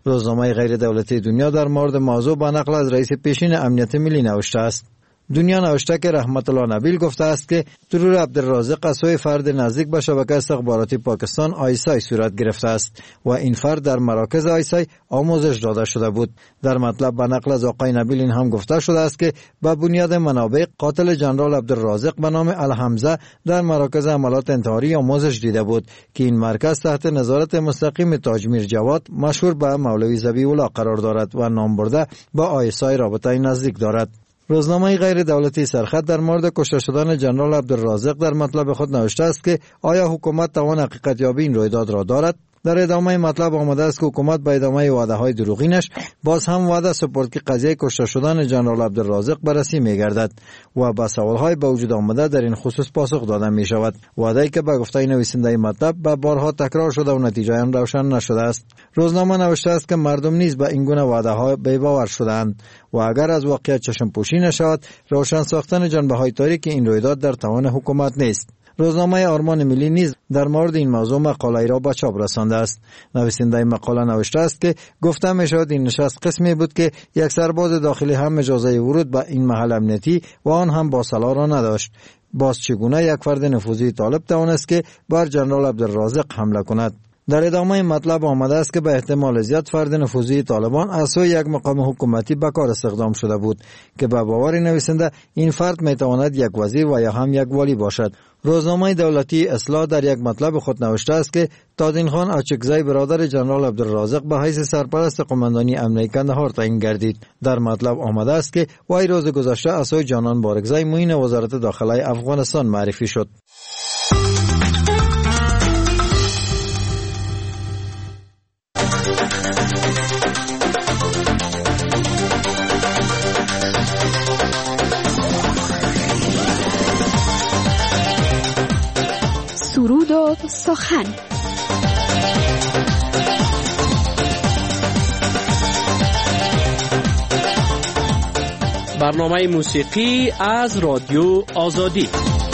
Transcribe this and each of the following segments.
روزنامه غیر دولتی دنیا در مورد موضوع با نقل از رئیس پیشین امنیت ملی نوشته است. دنیا نوشته که رحمت الله نبیل گفته است که ترور عبدالرازق از سوی فرد نزدیک به شبکه استخباراتی پاکستان آیسای صورت گرفته است و این فرد در مراکز آیسای آموزش داده شده بود. در مطلب به نقل از آقای نبیل این هم گفته شده است که به بنیاد منابع قاتل جنرال عبدالرازق به نام الحمزه در مراکز عملات انتحاری آموزش دیده بود که این مرکز تحت نظارت مستقیم تاج میر جواد مشهور به مولوی ذبیح الله قرار دارد و نام برده با آیسای رابطه نزدیک دارد. روزنامه غیر دولتی سرخط در مورد کشته شدن جنرال عبدالرازق در مطلب خود نوشته است که آیا حکومت توان حقیقت یابی این رویداد را دارد؟ در ادامه مطلب آمده است که حکومت به ادامه وعده های دروغینش باز هم وعده سپرد که قضیه کشته شدن جنرال عبدالرازق بررسی می‌گردد و به سوال‌های به وجود آمده در این خصوص پاسخ داده می‌شود. وعده‌ای که به گفته نویسنده مطلب به بارها تکرار شده و نتیجه آن روشن نشده است. روزنامه نوشته است که مردم نیز به این گونه وعده‌ها بی‌باور شدند و اگر از واقعیت چشم پوشی نشود روشن ساختن جنبه‌های تاریک این رویداد در توان حکومت نیست. روزنامه آرمان ملی نیز در مورد این موضوع مقاله‌ای را به چاپ رسانده است. نویسنده مقاله نوشته است که گفته می‌شود این نشست قسمی بود که یک سرباز داخلی هم اجازه ورود به این محل امنیتی و آن هم با سلاح را نداشت. باز چگونه یک فرد نفوذی طالب توانست که بر جنرال عبدالرازق حمله کند؟ در ادامه مطلب آمده است که به احتمال زیاد فرد نفوذی طالبان از سوی یک مقام حکومتی به کار استخدام شده بود که به باور نویسنده این فرد میتواند یک وزیر و یا هم یک والی باشد. روزنامه دولتی اصلاح در یک مطلب خود نوشته است که تادین خان اچکزی برادر جنرال عبدالرازق به حیث سرپرست قماندانی امنیتی کندهار تعیین گردید. در مطلب آمده است که وی روز گذشته از سوی جانان بارکزی معین وزارت داخله افغانستان معرفی شد. سرود و سخن. برنامه موسیقی از رادیو آزادی.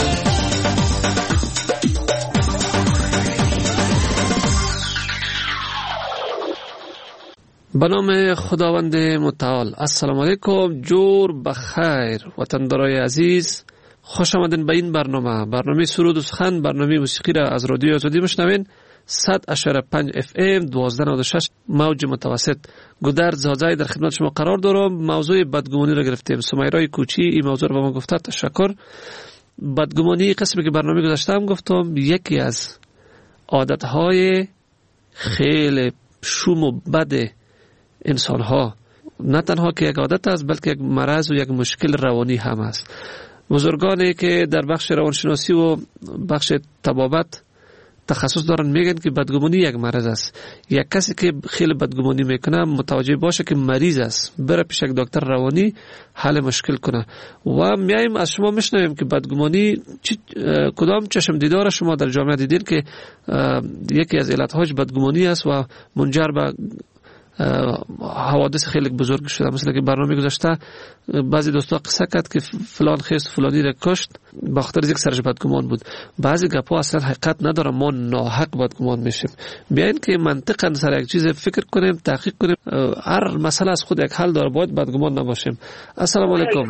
به نام خداوند متعال. السلام علیکم، جور بخیر وطندارای عزیز، خوش آمدین به این برنامه سرود و سخن. برنامه موسیقی را از رادیو آزادی میشنوین. 100.5 FM 1296 موج متوسط گودرز زازای در خدمت شما قرار دارم. موضوع بدگمانی را گرفتیم. سمیرای کوچی این موضوع را به ما گفته، تشکر. بدگمانی قسمی که برنامه گذاشتم گفتم یکی از عادتهای خیلی شوم و بد انسان ها، نه تنها که یک عادت است بلکه یک مرض و یک مشکل روانی هم است. بزرگانی که در بخش روانشناسی و بخش طبابت تخصص دارن میگن که بدگمانی یک مرض است. یک کسی که خیلی بدگمانی میکنه متوجه باشه که مریض است، بره پیش یک دکتر روانی حل مشکل کنه. و میایم از شما میشنویم که بدگمانی کدام چشم دیدار شما در جامعه دیدین که یکی از علتهاش بدگمانی است و منجر به حوادث خیلی بزرگ شده. مثلا که برنامه گذاشته بعضی دوستا قصه کرد که فلان خیست فلانی را کشت به خاطر اینکه سرش بدگمان بود. بعضی گپا اصلا حقیقت نداره، ما ناحق بدگمان میشیم. بیاین که منطقاً سر یک چیز فکر کنیم، تحقیق کنیم. هر مسئله از خود یک حل داره، باید بدگمان نباشیم. السلام علیکم.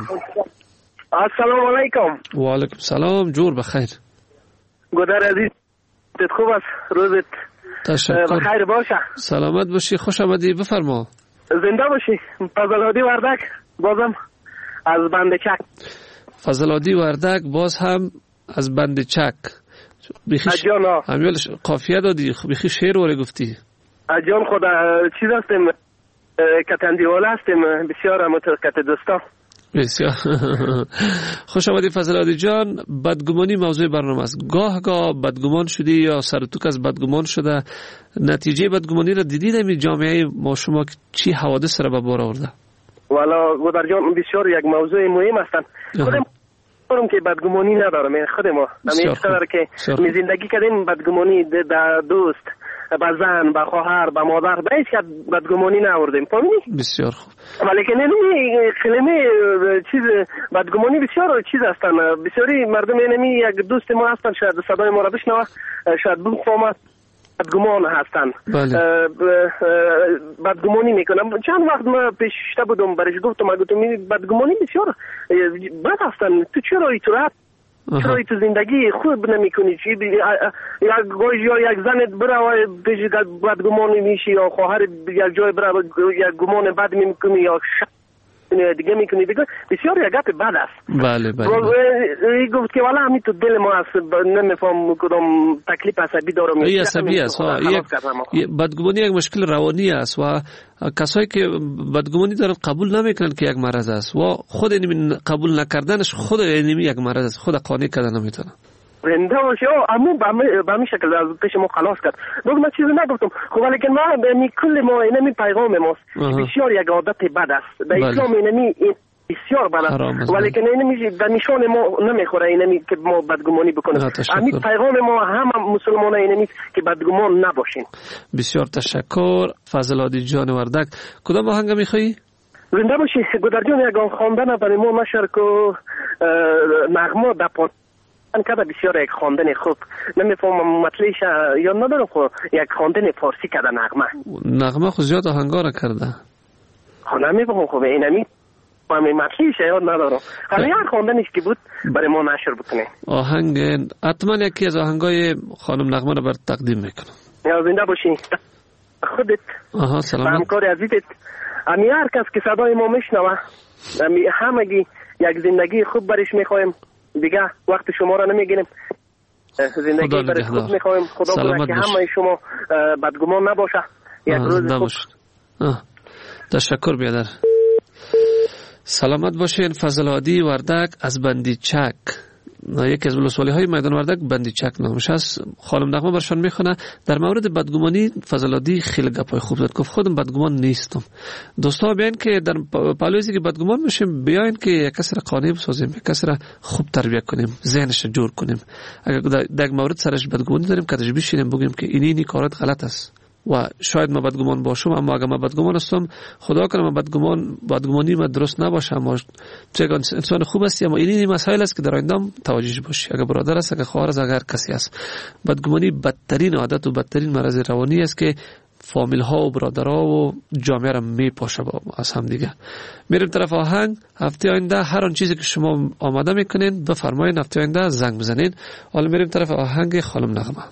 السلام علیکم. و علیکم السلام، جور بخیر. گودر عزیز خوب است؟ روزت تشکر. بخیر باشه. سلامت باشی، خوش آمدی، بفرما. زنده باشی. فضل‌الهادی وردک بازم از بند چک. فضل‌الهادی وردک باز هم از بند چک. اجانا امیال قافیه دادی، بخی شعر وره گفتی. اجان خدا چیز هستیم، کتندیواله هستیم، بسیار متوقت دوستا. بسیار خوش آمدی فضل‌الهادی جان. بدگمانی موضوع برنامه است. گاه بدگمان شدی یا سر توک از بدگمان شده؟ نتیجه بدگمانی را دیدید در جامعه ما شما که چی حوادث را به بار آورده؟ والا گودر جان بسیار یک موضوع مهم هستند. خودم که بدگمانی ندارم، خود ما همین قدر که می زندگی کردیم بدگمانی در دوست، با زن، با خواهر، با مادر به هیچ کس بدگمانی نآوردیم. فهمیدی؟ بسیار خوب. ولی که نمی کلمه چیز بدگمانی بسیار چیز هستن. بسیاری مردم نمی یک دوست ما هستن، شاید صدای ما را بشنوه، شاید بفهمه بدگمان هستن. بدگمانی میکنم. چند وقت ما پیشته بودم برش گفتم بدگمانی بسیار بد هستن. تو چرا ایتورات چرا تو زندگی خوب نمیکنی؟ چی یک گوش یا یک زنت بره پیش بدگمانی میشی یا خواهر یک جای بره یک گمان بد میکنی یا دیگه میکنی دیگه بسیار یک گپ بد است. بله گفت که والا همین تو دل ما است نمیفهم کدام تکلیف عصبی دارم. این عصبی است و بدگمانی یک مشکل روانی است و کسایی که بدگمانی دارن قبول نمیکنن که یک مرض است و خود این قبول نکردنش خود اینمی یک مرض است، خود قانع کردن نمیتونه. زنده باشه امون به همین شکل از پیش ما خلاص کرد. دوست من چیزی نگفتم خب ولی ما به کل ما اینمی پیغام ماست بسیار یک عادت بد است در اسلام اینمی بسیار بد است ولی که اینمی در نشان ما نمیخوره اینمی که ما بدگمانی بکنیم. همین پیغام ما همه مسلمان اینمی که بدگمان نباشیم. بسیار تشکر فضل عادی جان وردک. کدام آهنگ میخوایی؟ زنده باشی گودر جان یک خواندن برای ما نشر که نغمه دپان کده بسیار یک خواندن خوب نمیفهمم مطلعش یا ندارم خب یک خواندن فارسی کده نغمه خود زیاد آهنگا را کرده خب نمیفهمم خب اینمی مطلعش یاد ندارم حالا یک خواندنش که بود برای ما نشر بکنه آهنگ حتما یکی از آهنگای خانم نغمه را بر تقدیم میکنم. یا زنده باشی خودت سلامت همکار عزیزت همی هر کس که صدای ما میشنوه همگی یک زندگی خوب برش میخوایم دیگه وقت شما را نمیگیریم زندگی برای خود میخوایم خدا کنه که همه شما بدگمان نباشه یک روز خوب. تشکر بیادر. سلامت باشین. فضل عادی وردک از بندیچک یکی از ولسوالی های میدان وردک بندیچک نامش است. خانم نغمه برشان میخونه در مورد بدگمانی فضل عادی خیلی گپای خوب زد. گفت خودم بدگمان نیستم. دوستا بیاین که در پالویزی که بدگمان میشیم بیاین که یک کسی را قانع بسازیم، یک کسی را خوب تربیت کنیم، ذهنش جور کنیم. اگر در یک مورد سرش بدگمانی داریم کدش بشینیم بگیم که اینی کارات غلط است و شاید ما بدگمان باشم اما اگر ما بدگمان هستم خدا کنه ما بدگمانی ما درست نباشه اما چگاه انسان خوب است اما این مسائل است که در آینده توجهش باشی. اگر برادر است اگر خواهر است اگر کسی است بدگمانی بدترین عادت و بدترین مرض روانی است که فامیل ها و برادرها و جامعه را میپاشه از هم دیگه. میریم طرف آهنگ. هفته آینده هر آن چیزی که شما آماده میکنین بفرمایید هفته آینده زنگ بزنین. حالا میریم طرف آهنگ خانم نغمه.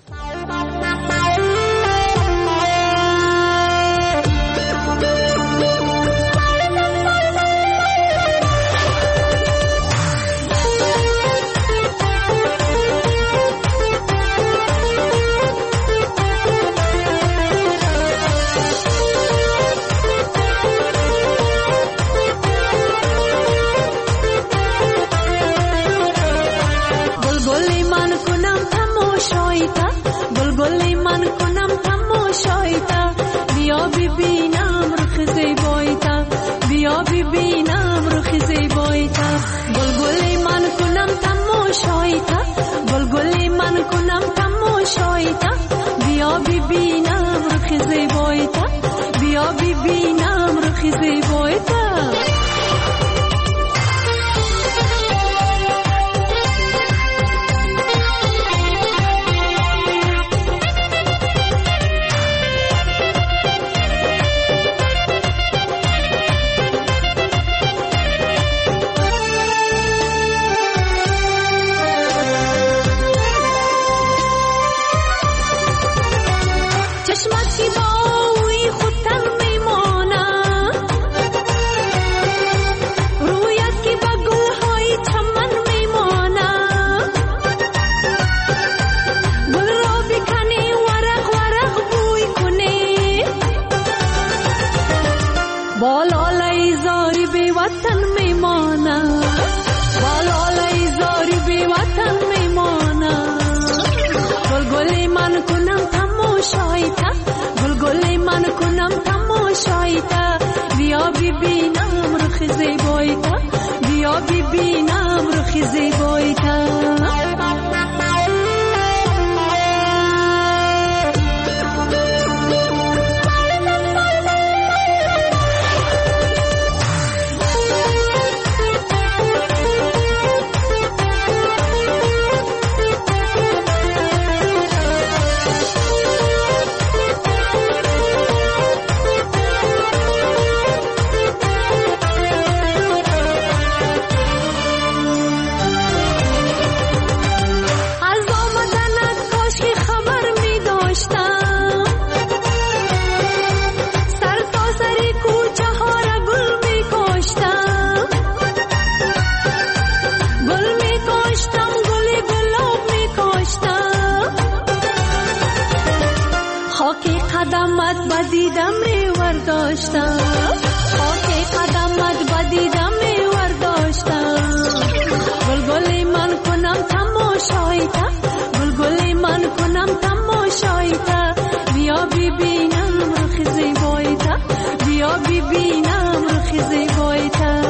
بدیدم ورداشتم خاک قدمت بدیدم ورداشتم گلگلی من کنم تماشایتا گلگلی من کنم تماشایتا بیا ببینم رخ زیبایتا بیا ببینم رخ زیبایتا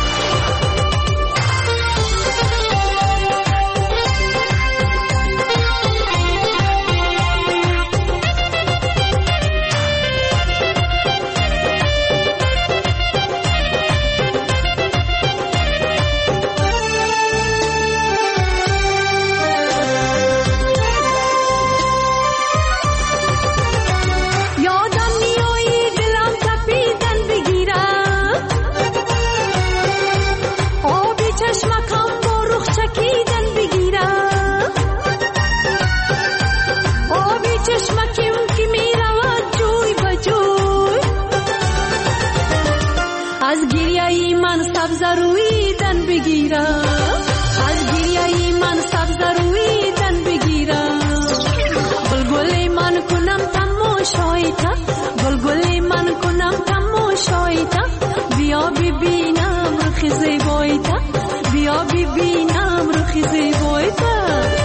گلگلی من کنم تماشایتا بیا ببینم رخ زیبایتا بیا ببینم رخ زیبایتا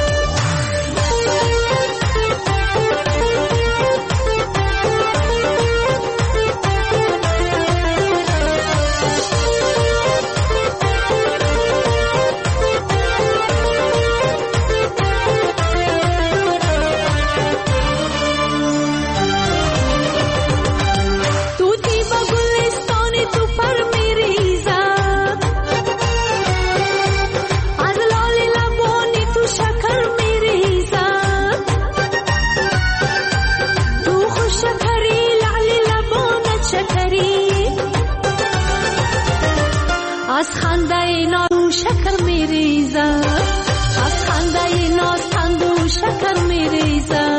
از خنده ناز شکر میریزه از خنده ناز خندو شکر میریزه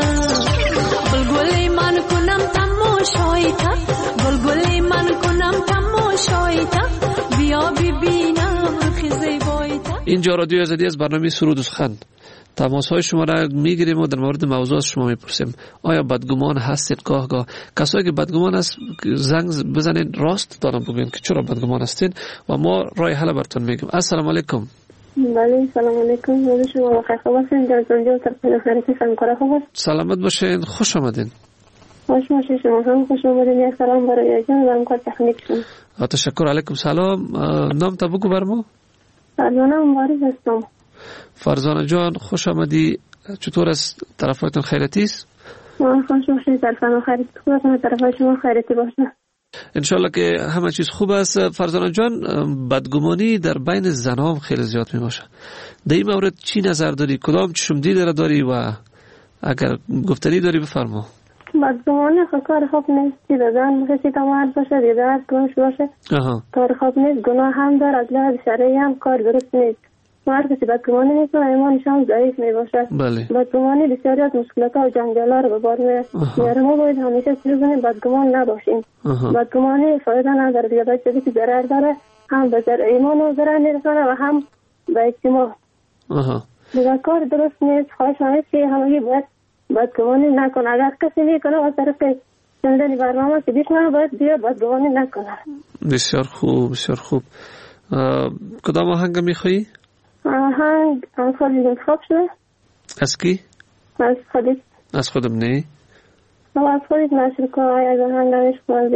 گلگلی من کنم تماشایتا گلگلی من کنم تماشایتا بیا ببینم رخ زیبایتا. اینجا رادیو آزادی از برنامه سرود و سخن تماس های شما را میگیریم و در مورد موضوعات شما میپرسیم. آیا بدگمان هستید؟ گاه کسایی که بدگمان است زنگ بزنید راست دارم بگوین که چرا بدگمان هستید و ما راه حل براتون میگیم. السلام علیکم. بله سلام علیکم. روز شما بخیر. خوب هستین؟ در زنجان طرف خیرتی سنکاره خوب است؟ سلامت باشین. خوش آمدین. خوش باشین. شما هم خوش آمدین. یک سلام برای جان و همکار تکنیک شما. تشکر. علیکم سلام. نام تا بگو بر ما. فرزانه مبارز هستم. فرزانه جان خوش آمدی. چطور است طرفایتون خیرتی است؟ خوش باشین. طرف خیرتی خوب است. طرف شما خیرتی باشه. انشالله که همه چیز خوب است. فرزانه جان بدگمانی در بین زنان خیلی زیاد می باشه. در این مورد چی نظر داری؟ کدام چشمدید داری و اگر گفتنی داری بفرما. بدگمانی کار خوب نیست. دیدن کسی تمام باشه دیدن گناه باشه. کار خوب نیست. گناه هم داره. از لحاظ شرعی هم کار درست نیست. هر کسی بدگمانی میکنه ایمانش هم ضعیف میباشه. بدگمانی بسیاری از مشکلات و جنجالا رو به بار میاره. ما باید همیشه سعی کنیم بدگمان نباشیم. بدگمانی فایده نداره دیگه. باید که ضرر داره هم به ایمان و ضرر میرسونه و هم به اجتماع. دیگه کار درست نیست. خواهش هست که همگی باید بدگمانی نکنه. اگر کسی میکنه از طرف شنیدن برنامه که بیشنه باید دیگه بدگمانی نکنه. بسیار خوب بسیار خوب. کدام آهنگ میخوایی؟ آهنگ از خودت انتخاب شده. از کی؟ از خودت. از خودم نه؟ از خودت نشر کنم. از آهنگ نمیش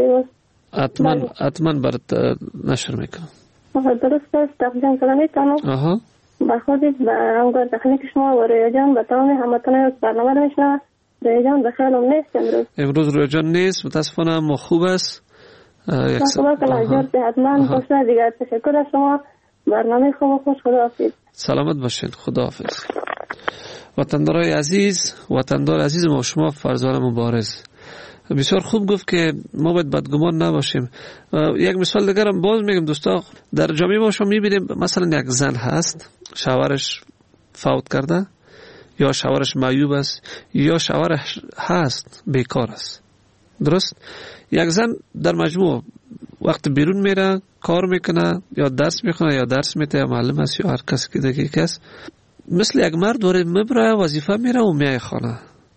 کنم. حتما برات نشر میکنم. درست است. تقدیم کنم میتونم. با خودت با همکار تکنیک شما و رویا جان با تمام هموطنان برنامه رو میشنوم. رویا جان بخیرم نیست امروز رویا جان نیست متاسفانه. اما خوب است. خوبه که لحجار حتما باشه دیگر. تشکر از شما. برنامه خوب خوش. خداحافظ. سلامت باشین. خداحافظ. وطندارای عزیز وطندار عزیز ما شما فرزانه مبارز بسیار خوب گفت که ما باید بدگمان نباشیم. یک مثال دیگر هم باز میگم دوستا. در جامعه ما شما میبینیم مثلا یک زن هست شوهرش فوت کرده یا شوهرش معیوب است یا شوهرش هست بیکار است. درست؟ یک زن در مجموع وقت بیرون میره کار میکنه یا درس میخونه یا درس میده یا معلم است یا هر کس که دیگه کس مثل یک مرد دوره مبره وظیفه میره و میای خانه.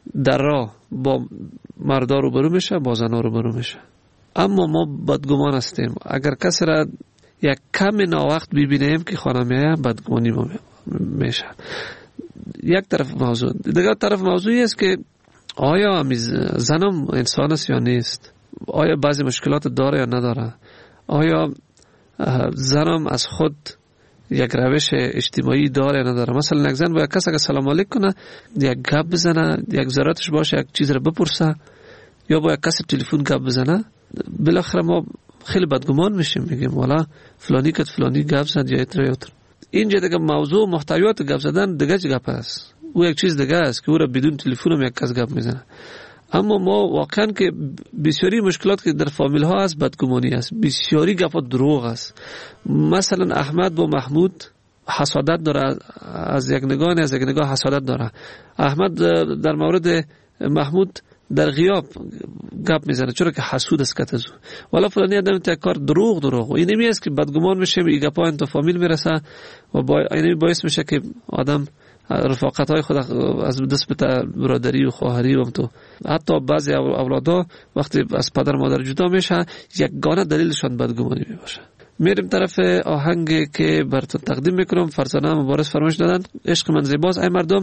در راه با مردا روبرو میشه، با زنا روبرو میشه. اما ما بدگمان هستیم. اگر کسی را یک کم ناوقت ببینیم که خانه میه، بدگمانی میشه. یک طرف موضوع. دیگر طرف موضوعی است که آیا زنم انسان است یا نیست؟ آیا بعضی مشکلات داره یا نداره؟ آیا زنم از خود یک روش اجتماعی داره یا نداره؟ مثلا یک زن با یک کس اگه سلام علیک کنه، یک گپ بزنه، یک ضرورتش باشه یک چیز رو بپرسه، یا با یک کس تلفن گپ بزنه، بالاخره ما خیلی بدگمان میشیم، میگیم والا فلانی که فلانی گپ زد یا اتر. اینجا دیگه موضوع محتویات گپ زدن دیگه گپ است. او یک چیز دیگه است که او را بدون تلفن هم یک کس گپ میزنه. اما ما واقعا که بسیاری مشکلات که در فامیل ها است بدگمانی است، بسیاری گپ دروغ است. مثلا احمد با محمود حسادت داره، از یک نگاه حسادت داره. احمد در مورد محمود در غیاب گپ میزنه چرا که حسود است کتازو، والا فلانی آدم تا کار دروغ و این نمی است که بدگمان میشه، این گپا انت فامیل میرسه و این باعث میشه که آدم رفاقت های خود از دست بده، برادری و خواهری و تو حتی بعضی اولادا وقتی از پدر مادر جدا میشه یگانه دلیلشان بدگمانی میباشه. میریم طرف آهنگی که براتون تقدیم میکنم. فرزانه مبارز فرمایش دادن عشق من زیباست ای مردم،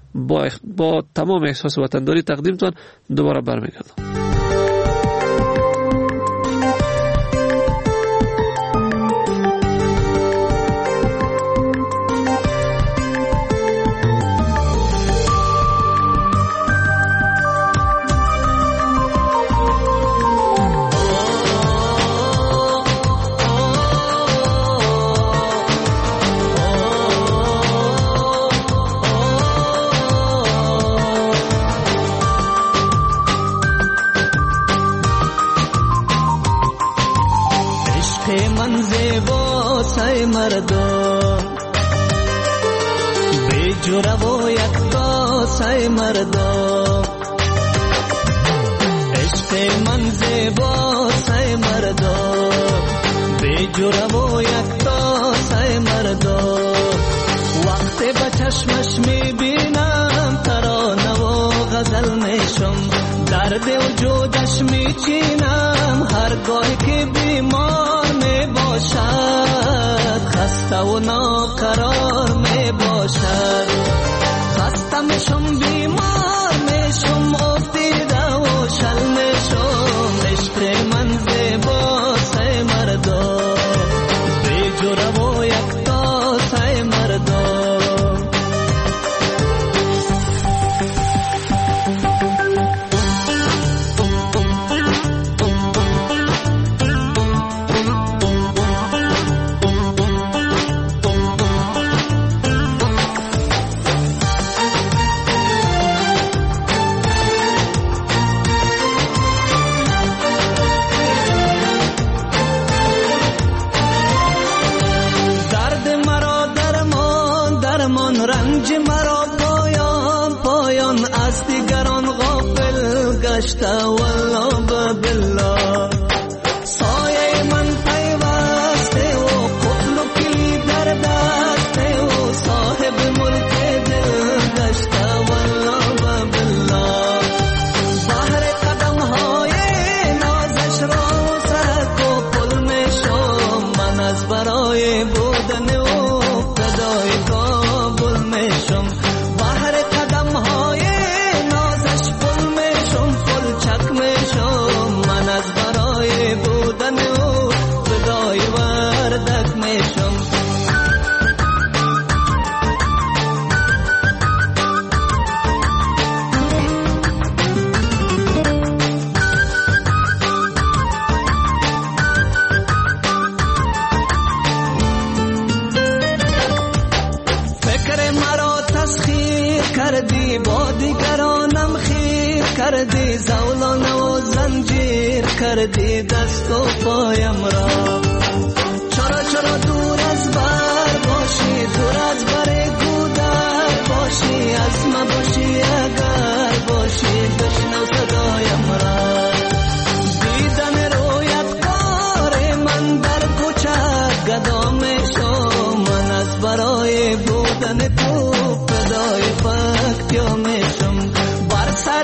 با تمام احساس وطنداری تقدیم تون دوباره برمیگردم. برای بودن تو فدای فقط یا میشم بر سر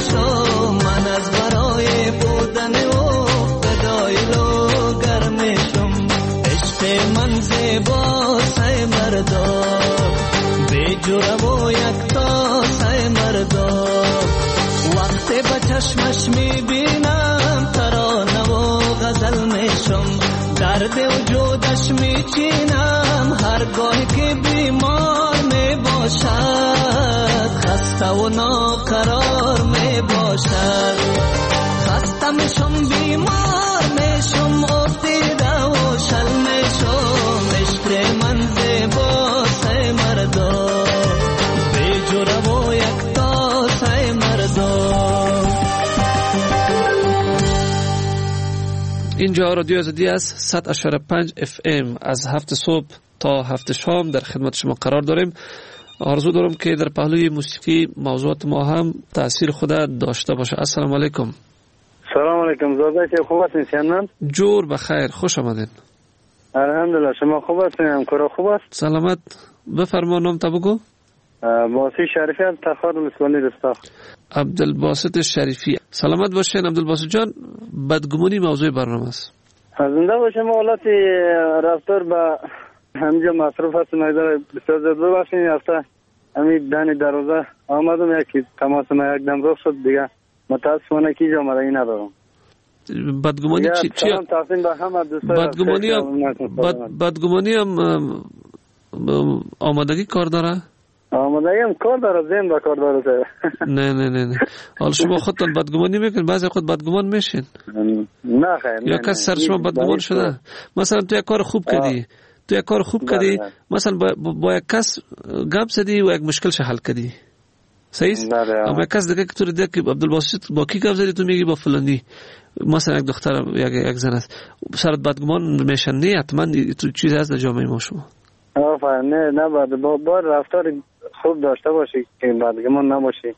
شو من از برای بودن او فدای لو گرم شم عشق من زیبا سای مردا به جوره و یکتا سای مردا وقتی به چشمش میبینم ترانه و غزل میشم درد وجودش میچینم هرگاه که بیمار میباشد خسته و ناقرار میباشد خسته میشم بیمار میشم افتیده و شل میشم عشق من زیبا سای مردا به جوره و یکتا سای مردا. اینجا رادیو آزادی است 100.5 FM از 7 صبح تا 7 شام در خدمت شما قرار داریم. آرزو دارم که در پهلوی موسیقی موضوعات ما هم تأثیر خود داشته باشه. السلام علیکم. سلام علیکم. زاده که خوب هستین؟ جور بخیر، خوش آمدین. الحمدلله. شما خوب هستین؟ همکارا خوب است؟ سلامت. بفرما نام تا بگو. باسی شریفی از تخار مسکونی رستا. عبدالباسط شریفی. سلامت باشین عبدالباسط جان. بدگمانی موضوع برنامه است. زنده باشیم. حالت رفتار با همینجا مصروف هست مقدار بسیار زیاد ببخشین. هفته همین دنی دروازه آمدم یکی تماس ما یک دم رخ شد دیگه متاسفانه که اینجا آمدگی ندارم. بدگمانی چی؟ بدگمانی هم آمادگی کار داره؟ آمادگی هم کار داره، ذهن با کار داره. نه حالا شما خودتان بدگمانی میکنید، بعضی خود بدگمان میشین. نه خیر. یا کس سر شما بدگمان شده؟ مثلا تو یک کار خوب کردی مثلا با یک کس گپ زدی و یک مشکلش حل کردی، صحیح است؟ اما یک کس دیگه که تو دیگه که عبدالباسط با کی گپ زدی، تو میگی با فلانی، مثلا یک دختر یک زن است، سرت بدگمان میشن. نه حتما تو چیز هست در جامعه ما شما. نه باید با رفتار خوب داشته باشی که بدگمان نباشی.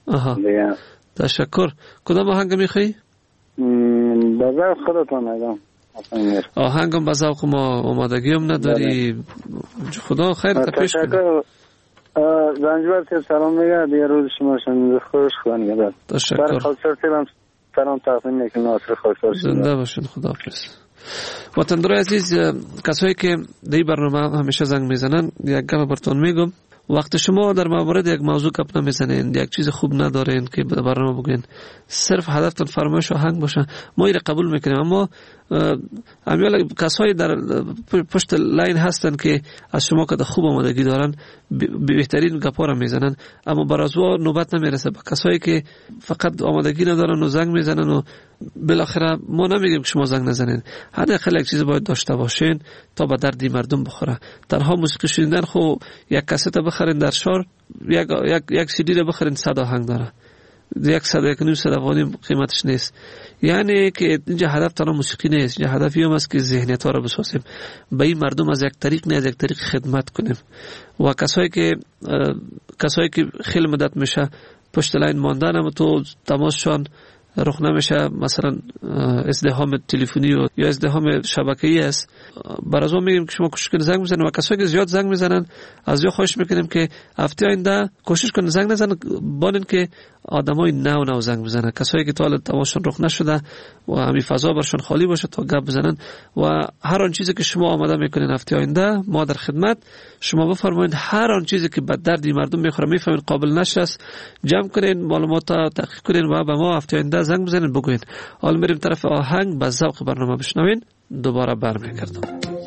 تشکر. کدام آهنگ میخوایی؟ به ذوق خودتان ایدم. آهنگم به ذوق ما آمادگی هم نداری. خدا خیر پیش کنه. زنجبر سیب سلام میگه دیگه روز شما شنید خوش خواهد. تشکر. برای خالصر سیبم سلام تقسیم میکنم. ناصر خالصر زنده باشین. خدا حافظ. وطندرای عزیز، کسایی که در این برنامه همیشه زنگ میزنن، یک گپ براتون میگم. وقت شما در مورد یک موضوع گپ نمیزنین، یک چیز خوب ندارین که در برنامه بگین، صرف هدفتون فرمایش آهنگ باشه، ما این قبول میکنیم. اما امیال کسایی در پشت لاین هستن که از شما که خوب آمادگی دارن بهترین گپا را میزنن، اما برازوا نوبت نمیرسه. با کسایی که فقط آمادگی ندارن و زنگ میزنن و بالاخره ما نمیگیم که شما زنگ نزنین، حداقل یک چیز باید داشته باشین تا به دردی مردم بخوره. تنها موسیقی شنیدن خو یک کاست بخرین در شهر، یک CD رو بخرین 100 آهنگ داره، 100 افغانی قیمتش نیست. یعنی که اینجا هدف تنها موسیقی نیست، اینجا هدفی هم است که ذهنیت ها را بسازیم، به این مردم از یک طریق نه از یک طریق خدمت کنیم. و کسایی که خیلی مدت میشه پشت لاین ماندن، اما تو تماسشان رخ نمیشه، مثلا ازدحام تلفنی یا ازدحام شبکه‌ای است، برازو میگیم که شما کوشش کنید زنگ بزنید. و کسایی که زیاد زنگ میزنن از یا خواهش میکنیم که هفته آینده کوشش کنید زنگ نزنن، بانن که آدمای نو زنگ بزنن، کسایی که تا حالا تماسشون رخ نشده و همین فضا برشون خالی باشه تا گپ بزنن. و هر آن چیزی که شما آماده میکنین هفته آینده ما در خدمت شما. بفرمایید هر آن چیزی که به درد مردم میخوره، میفهمین قابل نشه است، جمع کنین، معلومات تحقیق کنین و به ما هفته آینده زنگ بزنین بگوین. حالا میریم طرف آهنگ، به ذوق برنامه بشنوین، دوباره برمیگردم.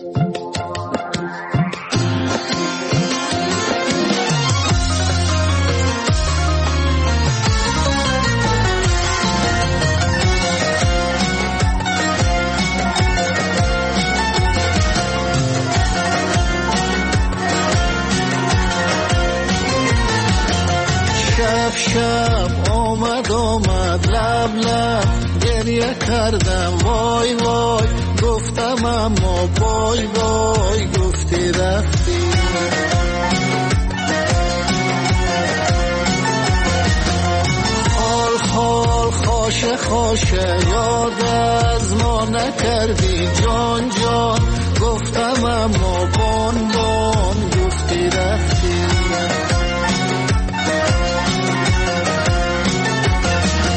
شب آمد لب لب گریه کردم وای وای، گفتم اما بای بای، گفتی رفتی. خال خال خاشه خاشه یاد از ما نکردی جان جان، گفتم اما بان بان، گفتی رفتی.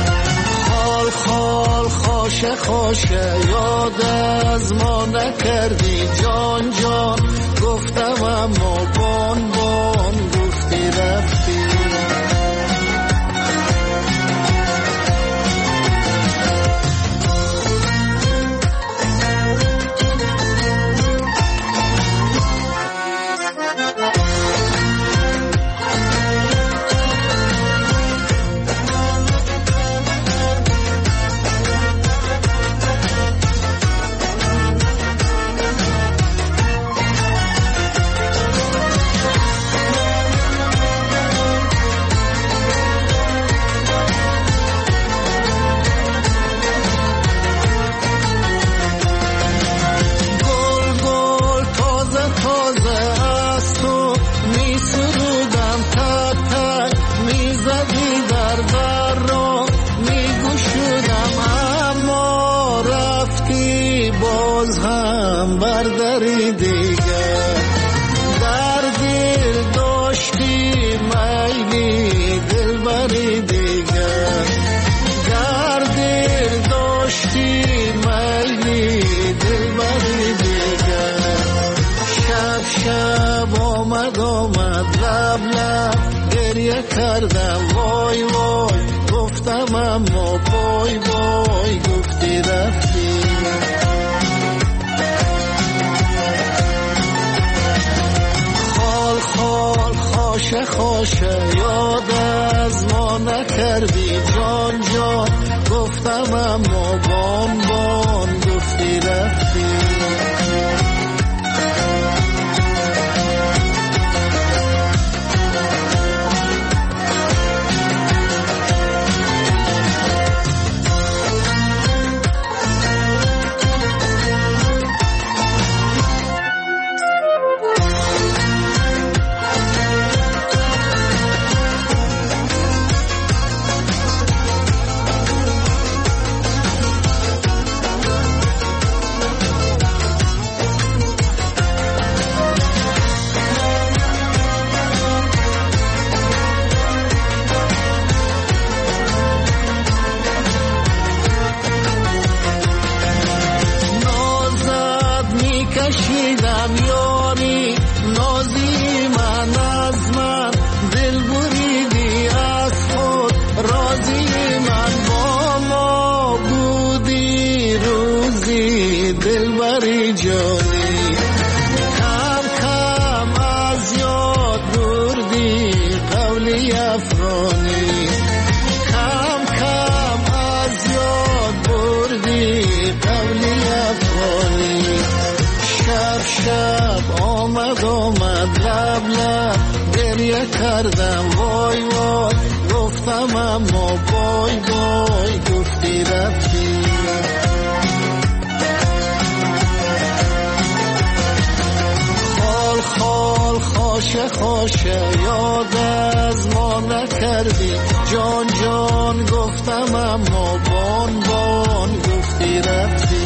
خوشه خوشه یاد از ما نکردی جان جان گفتم اما بان بان گفتی رفتی برداری دیگه در دل داشتی میلی دل بری دیگه در دل داشتی میلی دل بری دیگه شب شب آمد لب لب گریه کردم وای وای گفتم اما بای بای گفتی رفتی خوشه خوشه یاد از ما نکردی جان جان گفتم اما بان بان گفتی رفتی کردم وای وای گفتم اما بای بای گفتی رفتی خال خال خوشه خوشه یاد از ما نکردی جان جان گفتم اما بان بان گفتی رفتی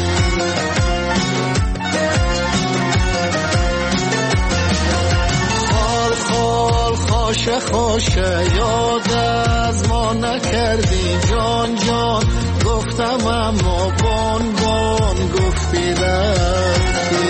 خوشه خوشه یاد از ما نکردی جان جان گفتم اما بان بان گفتی رفتی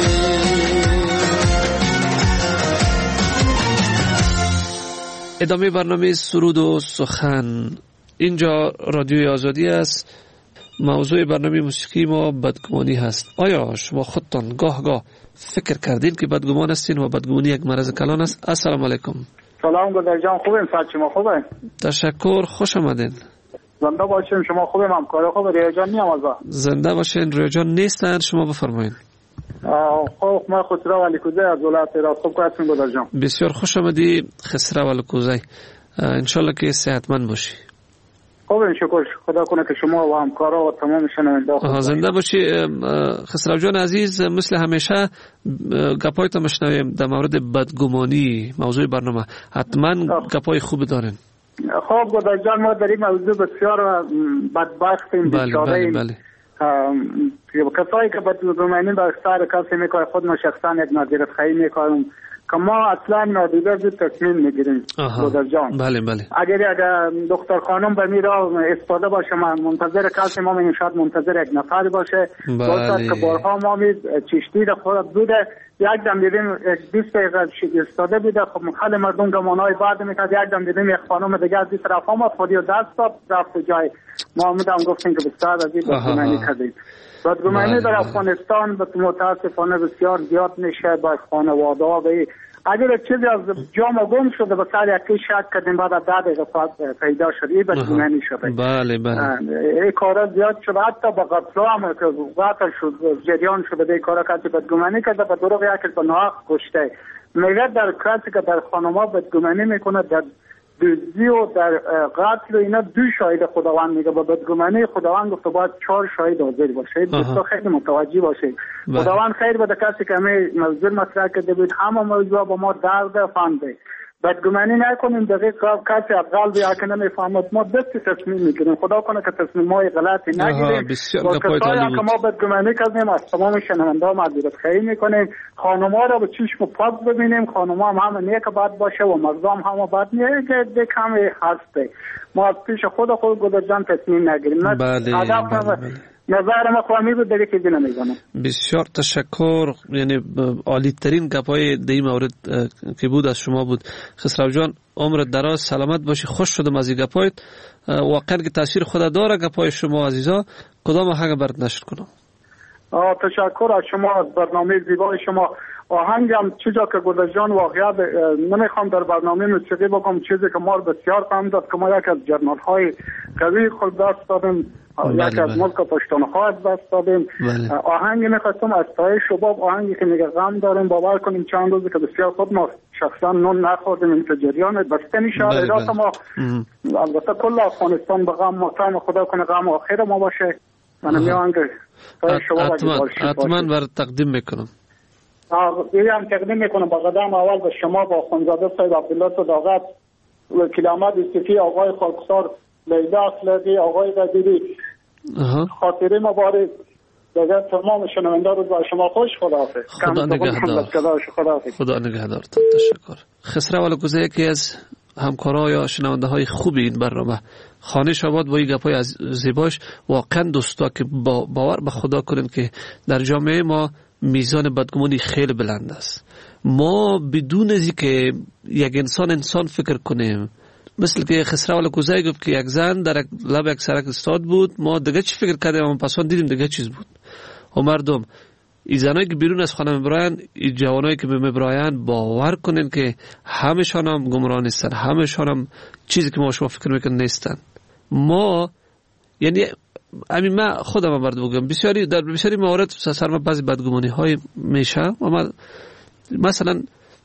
ادامه برنامه سرود و سخن. اینجا رادیوی آزادی است. موضوع برنامه موسیقی ما بدگمانی هست. آیا شما خودتان گاه گاه فکر کردین که بدگمان هستین و بدگمانی یک مرض کلان است؟ السلام علیکم. سلام گلدر جان، خوبیم؟ صحت شما خوبه؟ تشکر، خوش آمدین. زنده باشین. شما خوبیم؟ همکار خوبه؟ ریاجان نیم از زنده باشین. ریاجان نیستن، شما بفرمایید. خب ما خسرو علیکوزی از ولایت راست. خوب هستین گلدر جان؟ بسیار خوش آمدی خسرو علیکوزی. انشالله که صحتمند باشی. خوب شکر. خدا کنه که شما و همکارا و تمام شنونده زنده باشی. خسرو جان عزیز، مثل همیشه گپایت مشنویم در مورد بدگمانی. موضوع برنامه حتما گپای خوب دارین. خب گلدر جان، ما در این موضوع بسیار بدبختیم، بیچاره‌ایم. بله. کسایی که بدگمانی به سر کسی میکنه، خود ما شخصا یک نظارت خواهی میکنم که ما اصلا نادیده زود تصمیم میگیریم بودر جان. بله بله. اگر دختر خانم به میرا استاده باشه، من منتظر کسی ما میگیم شاید منتظر یک نفر باشه. بله. که بارها ما چشتی را خود بوده، یک دم دیدیم 20 دقیقه استاده بوده. خب خیلی مردم گمانهای بعد میکرد، یک دم دیدیم یک خانم دیگه از این طرف آمد خودی و دست داد رفت جای ما هم گفتیم که بسیار از این بدگمانی کردیم. بدگمانی در افغانستان متاسفانه بسیار زیاد میشه با خانواده ها. اگر چیزی از جامع گم شده به سر یکی شک کردیم بعد از 10 دقیقه پیدا شد، این بدگمانی شده. بله بله. این کارا زیاد شده، حتی با قتل هم که قتل شد جریان شده به این کارا کسی بدگمانی کرده به دروغ یکی به ناحق کشته. میگه در کسی که در خانما بدگمانی میکنه در دزدی و در قتل و اینا 2 شاهد خداوند میگه، با بدگمانی خداوند گفته باید 4 شاهد حاضر باشه. دوستا خیلی متوجه باشه. خداوند خیر بده کسی که همه موضوع مطرح کرده بود، همه موضوع با ما درد فهمده. بدگمانی نکنیم، دقیق کسی از قلب یکی نمیفهمد، ما دستی تصمیم میگیریم. خدا کنه که تصمیم های غلطی نگیریم. با کسایی که ما بدگمانی کردیم از تمام شنونده ها معذرت خواهی میکنیم. خانوما را به چشم پاک ببینیم، خانوما هم نیک بد باشه و مردم هم بد نیست که کمی هسته. ما از پیش خود گذرجان تصمیم نگیریم. بله. نظر ما خواهمی بود دیگه چیزی نمیزنم. بسیار تشکر. یعنی عالی ترین گپای دی مورد که بود از شما بود. خسرو جان عمرت دراز، سلامت باشی. خوش شدم از این گپایت. واقعا که تاثیر خود داره گپای شما عزیزا. کدام آهنگ برات نشر کنم؟ تشکر از شما، از برنامه زیبای شما. آهنگم چیزا که گذشتن واقعا نمیخوام در برنامه موسیقی بگم، چیزی که ما بسیار فهم داد که ما یک از جرنال های قوی خود دست دادیم، یک از ملک پشتونخوا از دست دادیم. آهنگی میخواستم از تای شباب، آهنگی که میگه غم داریم. باور کنیم چند روزی که بسیار خود ما شخصا نون نخوردیم، این که جریان بسته میشه. ما البته کل افغانستان به غم مطمئن، خدا کنه غم آخر ما باشه. من میان که تای شباب حتما برات تقدیم میکنم. هم تقدیم میکنم با قدم اول به شما، با خانزاده صاحب عبدالله صداقت، وکیل احمد یوسفی، آقای خاکسار، لیلا اخلاقی، آقای قدیری، خاطره مبارک. دیگر تمام شنونده رو با شما خوش. خداحافظ. خدا نگهدارتان. تشکر. خسرو الگوزه یکی از همکارا یا شنونده های خوبی این برنامه. خانه شاباد با این گپای از زیباش واقعا دوستا که باور به خدا کنین که در جامعه ما میزان بدگمانی خیلی بلند است. ما بدون از که یک انسان فکر کنیم، مثل که خسرو الگوزه گفت که یک زن در لب یک سرک استاد بود، ما دیگه چی فکر کردیم؟ ما پسان دیدیم دیگه چیز بود. و مردم این زنایی که بیرون از خانه میبراین، این جوانایی که میبراین، باور کنین که همشان هم گمراه نیستن، همشان هم چیزی که ما شما فکر میکنن نیستن. ما یعنی همین من خودم هم برد بگم در بسیاری موارد سر ما بعضی بدگمانی های میشه. و مثلا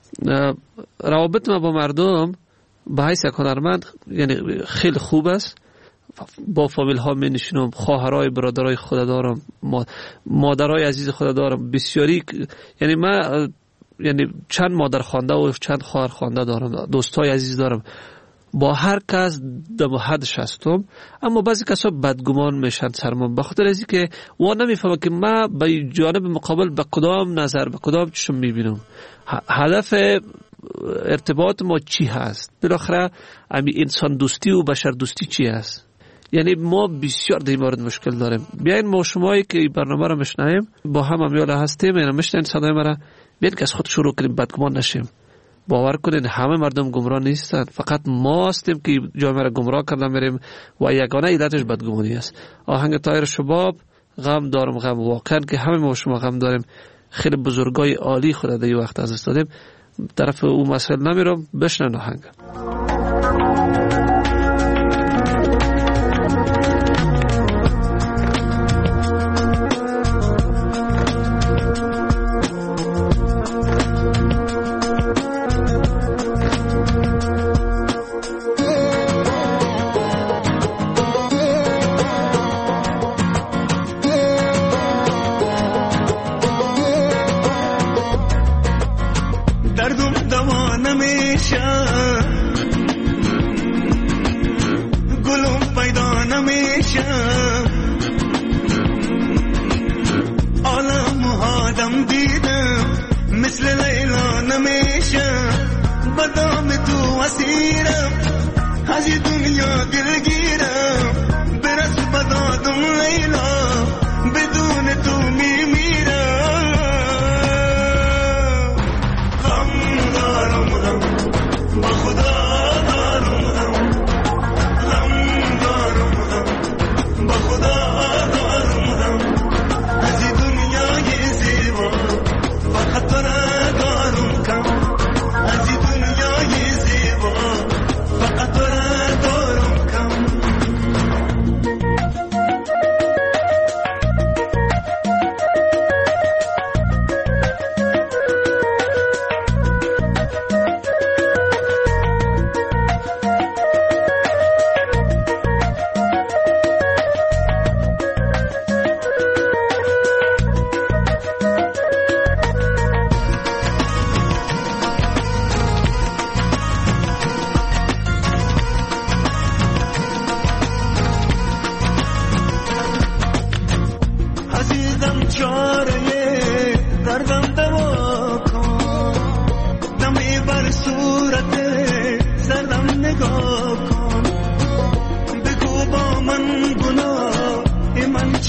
روابط ما با مردم به حیث یک هنرمند یعنی خیلی خوب است. با فامیل ها می نشینم، خواهرای برادرای خود دارم، مادرای عزیز خود دارم بسیاری. یعنی من یعنی چند مادر خوانده و چند خواهر خوانده دارم، دوستای عزیز دارم. با هر کس دم و حدش هستم، اما بعضی کسا بدگمان میشن سرمان به خاطر ازی که و نمیفهمم که من به جانب مقابل به کدام نظر به کدام چشم میبینم، هدف ارتباط ما چی هست، بالاخره امی انسان دوستی و بشر دوستی چی هست. یعنی ما بسیار در این مورد مشکل داریم. بیاین ما شمایی که این برنامه را میشنویم با هم امیال هستیم، اینا میشنوین صدای مرا، بیاین که از خود شروع کنیم بدگمان نشیم. باور کنین همه مردم گمراه نیستن، فقط ما هستیم که جامعه را گمراه کردن میریم و یگانه علتش بدگمانی است. آهنگ طاهر شباب غم دارم غم، واقعا که همه ما شما غم داریم، خیلی بزرگای عالی خود در این وقت از دست دادیم. طرف اون مسئله نمیرم، بشنن آهنگ. عالم هادم دیدم مثل لیلا نمیشه،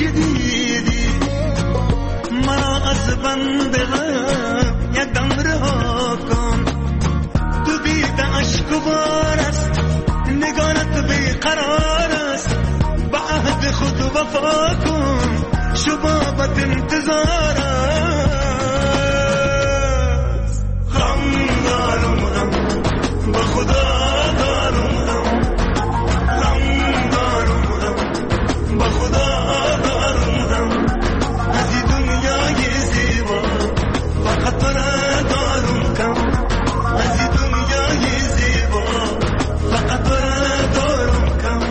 چی دیدی مرا از بند غم یک دم رها کن تو دیده اشک و بار است نگارت بیقرار است به عهد خود وفا کن شبابت انتظار است غم دارم غم به خدا دارم غم دارم غم به خدا دارم غم از این دنیای زیبا فقط تو را دارم کم از این دنیای زیبا فقط تو را دارم کم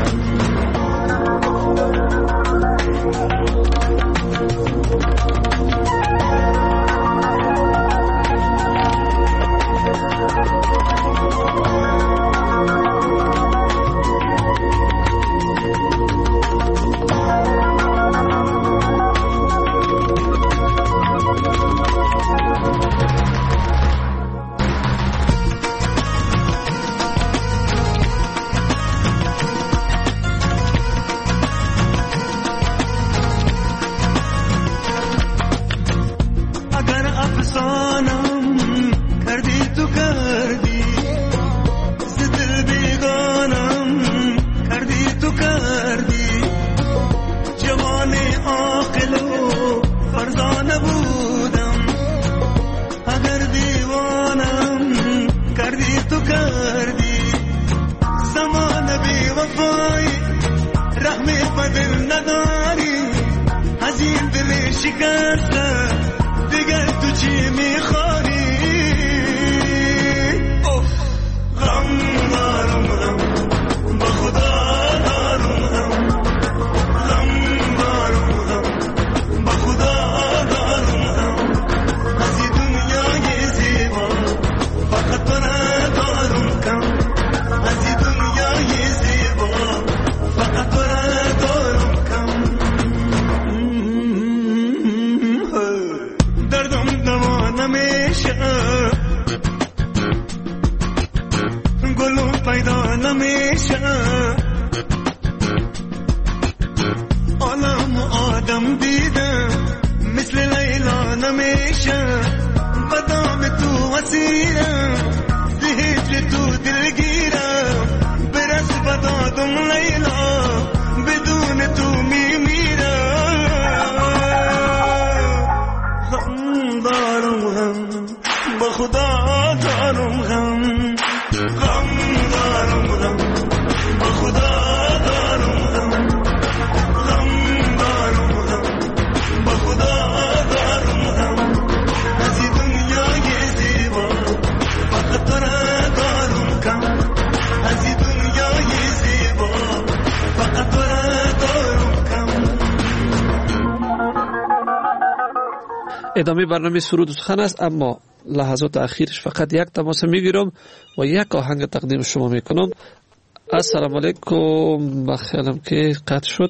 ادامه برنامه سرود و سخن است، اما لحظات اخیرش فقط یک تماس میگیرم و یک آهنگ تقدیم شما میکنم. السلام علیکم. بخیالم که قطع شد.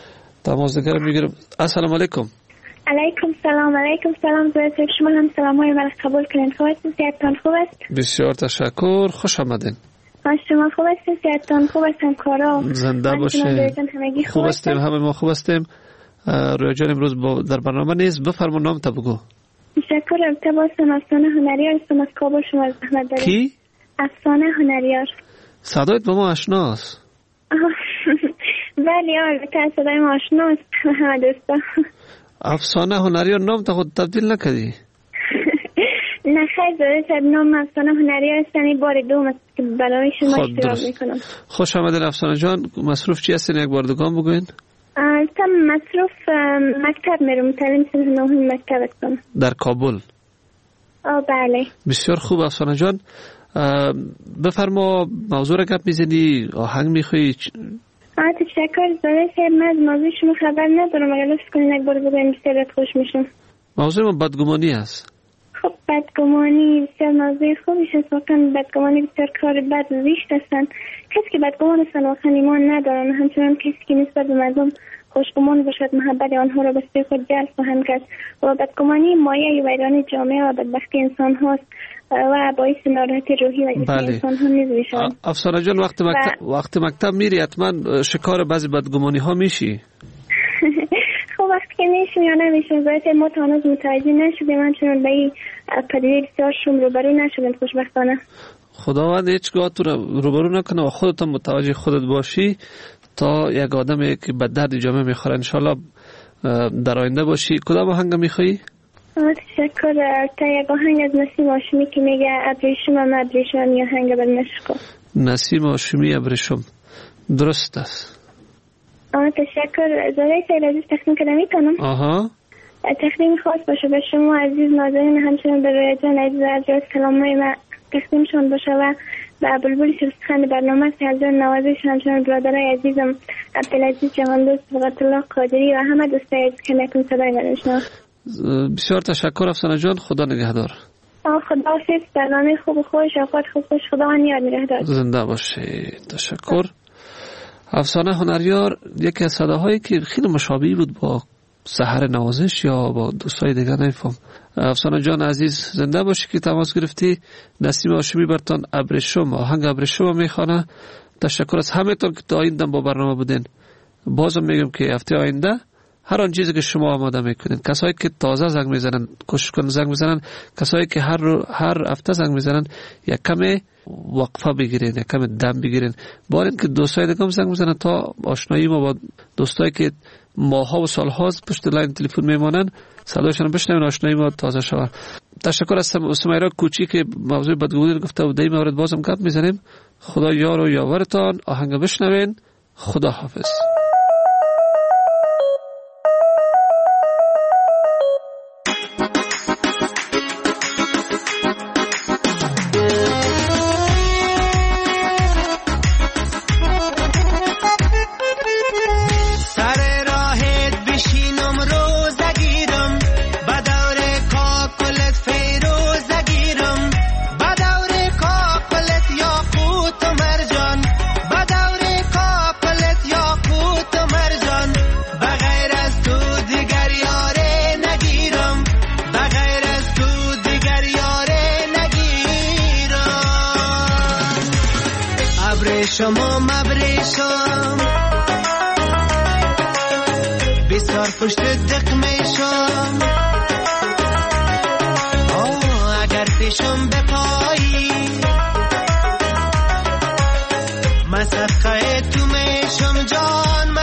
تماس دیگر میگیرم. السلام علیکم. علیکم سلام. علیکم سلام. زوید شما هم سلامای من قبول کنید. خوب هستین؟ صحتتان خوب است؟ بسیار تشکر. خوش آمدین. شما خوب هستین؟ صحتتان خوب است؟ همکارا زنده باشه. خوب هستیم، همه ما خوب هستیم. رویا جان امروز در برنامه نیست. بفرما نام تا بگو. تشکر. التباس افسانه هنریار هستم از کابل. شما زحمت دارید. کی؟ افسانه هنریار. صدایت با ما آشناست. بله البته صدای ما آشناست. همه دوستا. افسانه هنریار نام تا خود تبدیل نکردی؟ نه خیلی داره شد نام افسانه هنریار هستن. بار دوم است که برای شما اشتراک میکنم. خوش آمدین افسانه جان. مصروف چی هستین؟ یک بار دوگان بگوین. مصروف مکتب میرم. تعلیم سنف نهم مکتب هستم در کابل. بله. بسیار خوب افسانه جان. بفرما موضوع را گپ میزنی، آهنگ میخوایی؟ تشکر. زاده صاحب من از موضوع شما خبر ندارم. اگر لطف کنین یک بار بگوین بسیار خوش میشم. موضوع ما بدگمانی است. خب بدگمانی بسیار موضوع خوبی است. واقعا بدگمانی بسیار کار بد و زشت هستند. کسی که بدگمان هستند واقعا ایمان ندارن. همچنان کسی که نسبت به مردم خوشگمان باشد محبت آنها را به سوی خود جلب خواهند کرد و بدگمانی مایه ویرانی جامعه و بدبختی انسان هاست و باعث ناراحتی روحی و جسمی انسان ها نیز میشود. افسانه جان وقت مکتب میری حتما شکار بعضی بدگمانی ها میشی؟ که میشون یا نمیشون باید ما تا هنوز متوجه نشدیم، من چون به این پدیده بسیار شوم روبرو نشدیم خوشبختانه. خداوند هیچگاه تو روبرو نکنه و خودت متوجه خودت باشی تا یک آدمی که به درد جامعه میخوره انشالله در آینده باشی. کدام آهنگ میخوایی؟ تشکر. تا یک آهنگ از نسیم هاشمی که میگه ابریشم ابریشم، یا آهنگ بر نشکو. نسیم هاشمی ابریشم، درست است. تشکر. زاده سیل عزیز تقدیم کنم میتونم؟ تقدیم خاص باشه به شما عزیز ناظرین، همچنین به رویا جان عزیز از کلامای من تقدیمشان باشه و به بلبل شرستخند برنامه سهلجان نوازش، همچنین برادرای عزیزم عبدالعزیز جهاندوست، فقط الله قادری و همه دوستای عزیز که نکن صدای گرشنا. بسیار تشکر افسانه جان، خدا نگهدار. خدا حافظ. برنامه خوب خوش، اوقات خوب خوش، خدا یاد نگهدار. زنده باشی. تشکر. افسانه هنریار یکی از صداهایی که خیلی مشابه بود با سحر نوازش یا با دوستای دیگه، نمیفهم. افسانه جان عزیز زنده باشی که تماس گرفتی. نسیم هاشمی برتان ابریشم، آهنگ ابریشم میخوانه. تشکر از همه‌تون که تا این دم با برنامه بودین. بازم میگم که هفته آینده هر آن چیزی که شما آماده میکنین، کسایی که تازه زنگ میزنن کوشش کنن زنگ میزنن، کسایی که هر هفته زنگ میزنن یک کمی وقفه بگیرین، یک کمی دم بگیرین. بارین که دوستای دیگه هم زنگ میزنن تا آشنایی ما با دوستایی که ماها و سالهاست پشت لاین تلفن میمونن صداشون بشنوین، آشنایی ما تازه شود. تشکر از سمیرا کوچی که موضوع بدگمانی رو گفته و در این مورد بازم گپ میزنیم. خدا یار و یاورتان. آهنگ بشنوین. خدا حافظ. شما مبریشم بسیار پشت دق میشم، اگر پیشم بپایی من صدقه تو میشم جان.